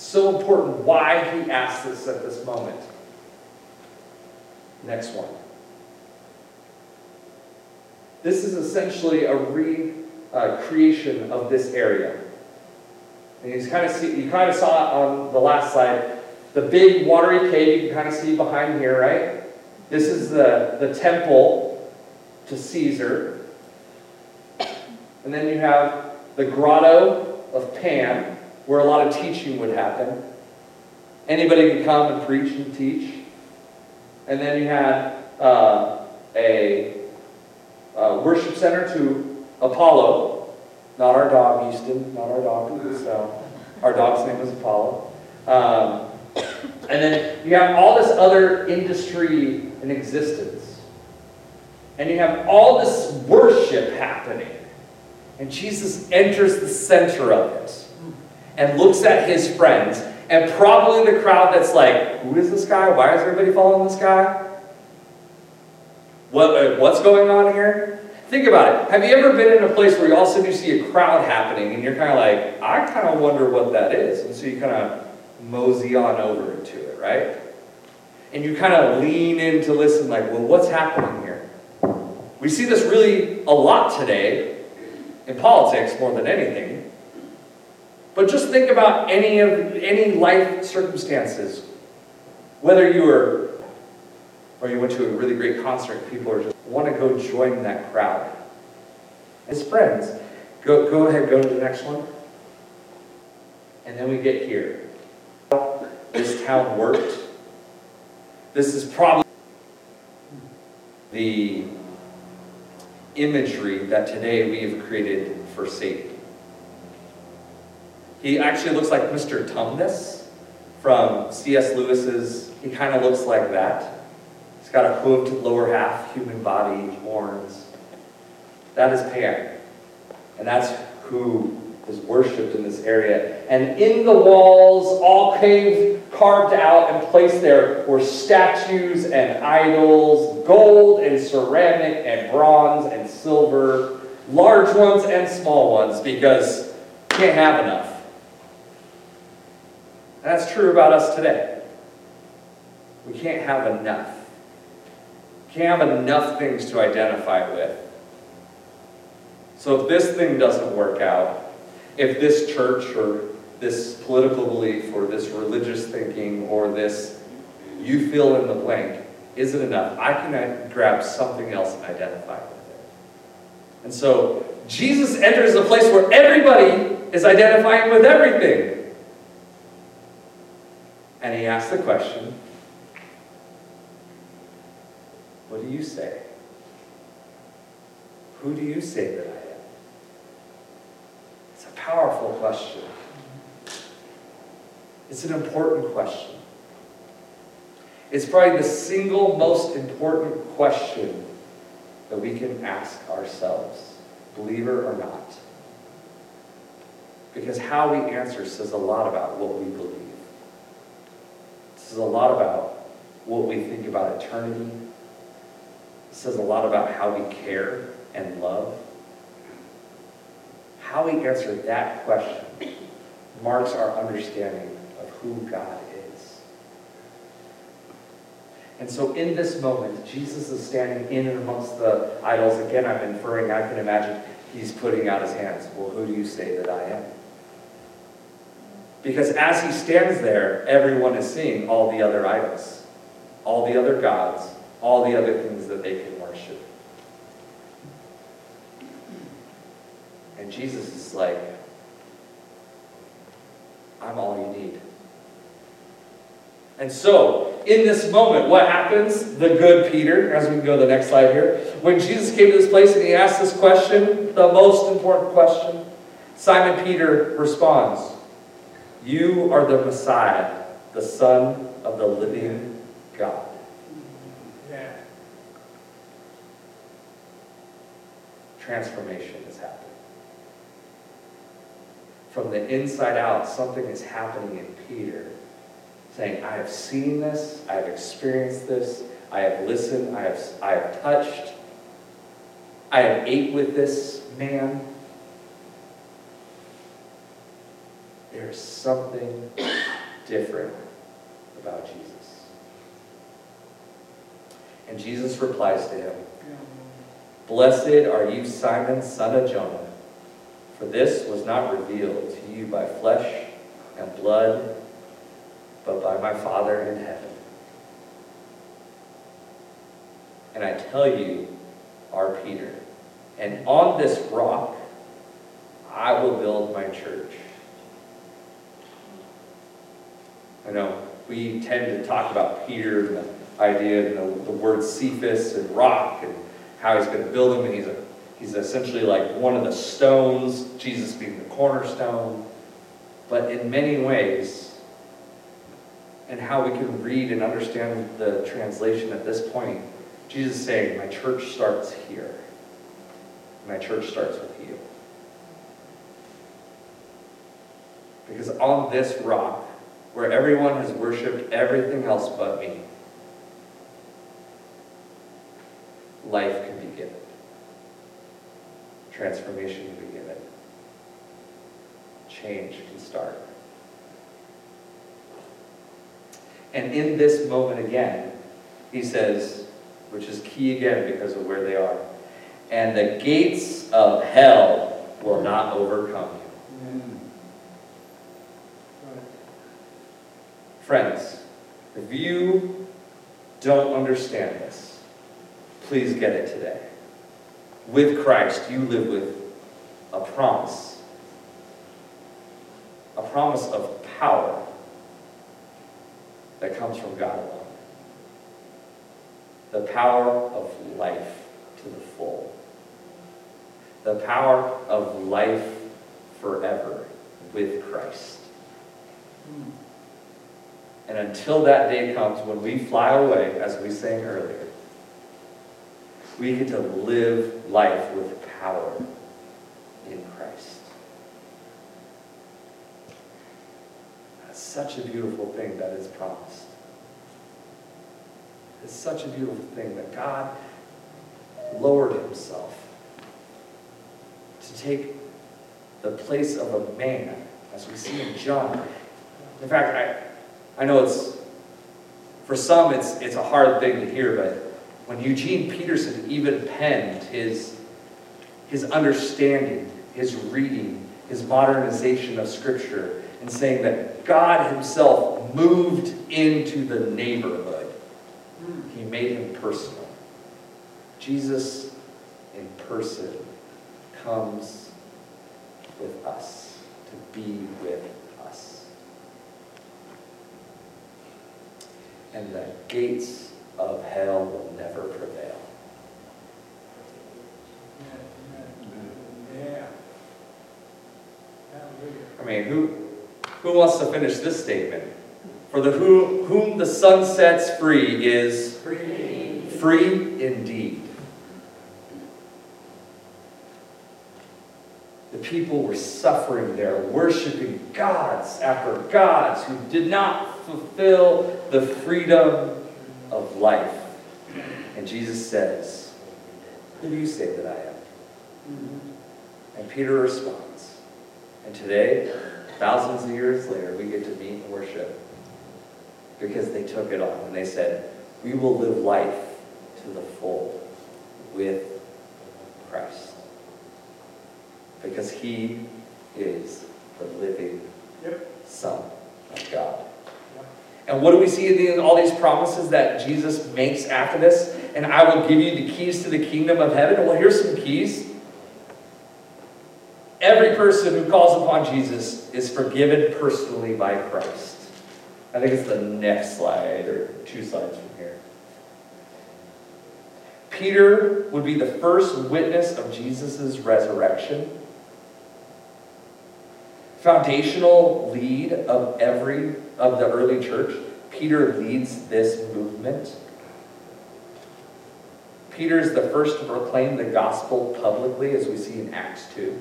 It's so important why he asks this at this moment. Next one. This is essentially a recreation of this area. And you kind of saw it on the last slide. The big watery cave you can kind of see behind here, right? This is the temple to Caesar. And then you have the grotto of Pan, where a lot of teaching would happen. Anybody could come and preach and teach. And then you had a worship center to Apollo. Not our dog, Houston. Not our dog. So our dog's name is Apollo. And then you have all this other industry in existence. And you have all this worship happening. And Jesus enters the center of it and looks at his friends and probably the crowd that's like, who is this guy? Why is everybody following this guy? What's going on here? Think about it. Have you ever been in a place where you all of a sudden you see a crowd happening and you're kind of like, I kind of wonder what that is. And so you kind of mosey on over to it, right? And you kind of lean in to listen like, well, what's happening here? We see this really a lot today in politics more than anything. But just think about any life circumstances. Whether you were, or you went to a really great concert, people are just want to go join that crowd. As friends, go ahead, go to the next one. And then we get here. This town worked. This is probably the imagery that today we have created for Satan. He actually looks like Mr. Tumnus from C.S. Lewis's. He kind of looks like that. He's got a hooved lower half, human body, horns. That is Pan. And that's who is worshipped in this area. And in the walls, all carved out and placed there, were statues and idols, gold and ceramic and bronze and silver, large ones and small ones, because you can't have enough. And that's true about us today. We can't have enough. We can't have enough things to identify with. So if this thing doesn't work out, if this church or this political belief or this religious thinking or this you fill in the blank isn't enough, I can grab something else and identify with it. And so Jesus enters a place where everybody is identifying with everything. And he asks the question, what do you say? Who do you say that I am? It's a powerful question. It's an important question. It's probably the single most important question that we can ask ourselves, believer or not. Because how we answer says a lot about what we believe. It says a lot about what we think about eternity. It says a lot about how we care and love. How we answer that question marks our understanding of who God is. And so in this moment, Jesus is standing in and amongst the idols. Again, I'm inferring, I can imagine he's putting out his hands. Well, who do you say that I am? Because as he stands there, everyone is seeing all the other idols, all the other gods, all the other things that they can worship. And Jesus is like, I'm all you need. And so, in this moment, what happens? The good Peter, as we go to the next slide here, when Jesus came to this place and he asked this question, the most important question, Simon Peter responds, you are the Messiah, the Son of the living God. Yeah. Transformation is happening. From the inside out, something is happening in Peter, saying, I have seen this, I have experienced this, I have listened, I have touched, I have ate with this man. There is something different about Jesus? And Jesus replies to him, "Blessed are you, Simon, son of Jonah, for this was not revealed to you by flesh and blood, but by my Father in heaven. And I tell you, are Peter, and on this rock I will build my church." I know we tend to talk about Peter and the idea of the word Cephas and rock and how he's going to build him, and he's essentially like one of the stones, Jesus being the cornerstone. But in many ways, and how we can read and understand the translation at this point, Jesus is saying, my church starts here. My church starts with you. Because on this rock, where everyone has worshipped everything else but me, life can be given. Transformation can be given. Change can start. And in this moment again, he says, which is key again because of where they are, "And the gates of hell will not overcome you." Friends, if you don't understand this, please get it today. With Christ, you live with a promise of power that comes from God alone. The power of life to the full. The power of life forever with Christ. And until that day comes when we fly away, as we sang earlier, we get to live life with power in Christ. That's such a beautiful thing that is promised. It's such a beautiful thing that God lowered himself to take the place of a man, as we see in John. In fact, I know for some it's a hard thing to hear, but when Eugene Peterson even penned his understanding, his reading, his modernization of Scripture, and saying that God himself moved into the neighborhood, he made him personal. Jesus in person comes with us, to be with us. And the gates of hell will never prevail. Yeah. Hallelujah. I mean, who wants to finish this statement? For whom the sun sets free is free indeed. The people were suffering there, worshiping gods after gods who did not fulfill the freedom of life. And Jesus says, "Who do you say that I am?" And Peter responds. And today, thousands of years later, we get to meet and worship because they took it on and they said, "We will live life to the full with Christ." Because he is the living Son of God. And what do we see in all these promises that Jesus makes after this? "And I will give you the keys to the kingdom of heaven." Well, here's some keys. Every person who calls upon Jesus is forgiven personally by Christ. I think it's the next slide, or 2 slides from here. Peter would be the first witness of Jesus' resurrection. Foundational lead of the early church. Peter leads this movement. Peter is the first to proclaim the gospel publicly, as we see in Acts 2.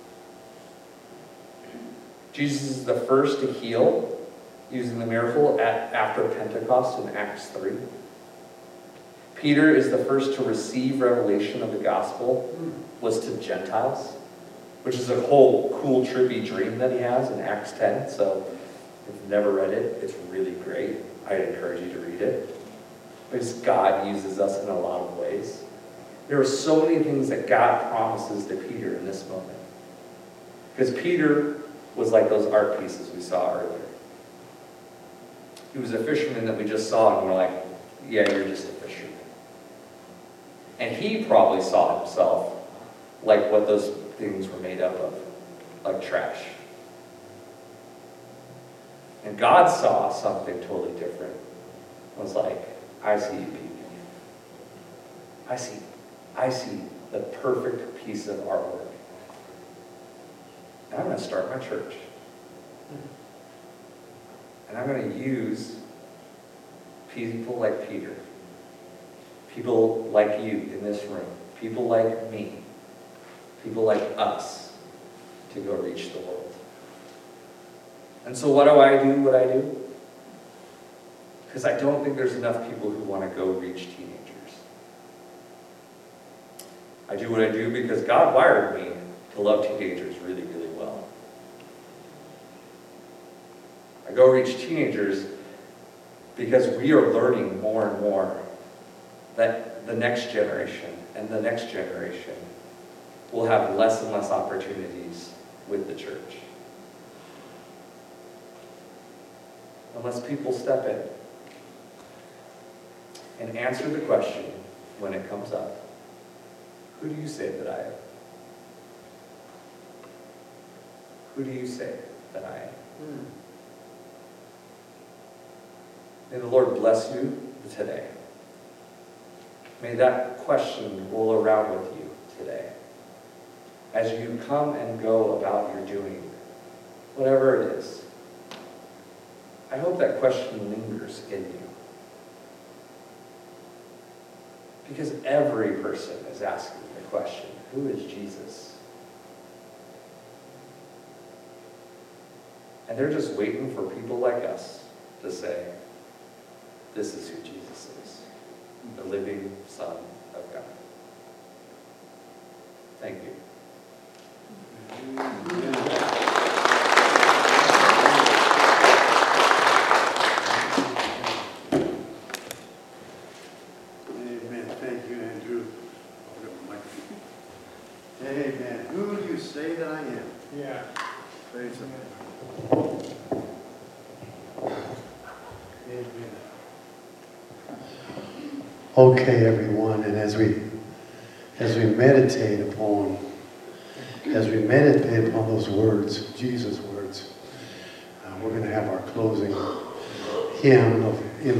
Jesus is the first to heal, using the miracle after Pentecost in Acts 3. Peter is the first to receive revelation of the gospel, was to Gentiles, which is a whole cool, trippy dream that he has in Acts 10. So If you've never read it, it's really great. I'd encourage you to read it. Because God uses us in a lot of ways. There are so many things that God promises to Peter in this moment. Because Peter was like those art pieces we saw earlier. He was a fisherman that we just saw, and we're like, yeah, you're just a fisherman. And he probably saw himself like what those things were made up of, like trash. And God saw something totally different. It was like, I see you, people. I see the perfect piece of artwork. And I'm going to start my church. And I'm going to use people like Peter, people like you in this room, people like me, people like us to go reach the world. And so what do I do what I do? Because I don't think there's enough people who want to go reach teenagers. I do what I do because God wired me to love teenagers really, really well. I go reach teenagers because we are learning more and more that the next generation and the next generation will have less and less opportunities with the church. Unless people step in and answer the question when it comes up, who do you say that I am? Who do you say that I am? May the Lord bless you today. May that question roll around with you today. As you come and go about your doing, whatever it is, I hope that question lingers in you. Because every person is asking the question, who is Jesus? And they're just waiting for people like us to say, this is who Jesus is, the living Son of God. Thank you. Amen. Thank you, Andrew. Amen. Who do you say that I am? Yeah. Praise the Lord. Amen. Okay, everyone, and as we meditate upon those words, Jesus' words, we're going to have our closing hymn of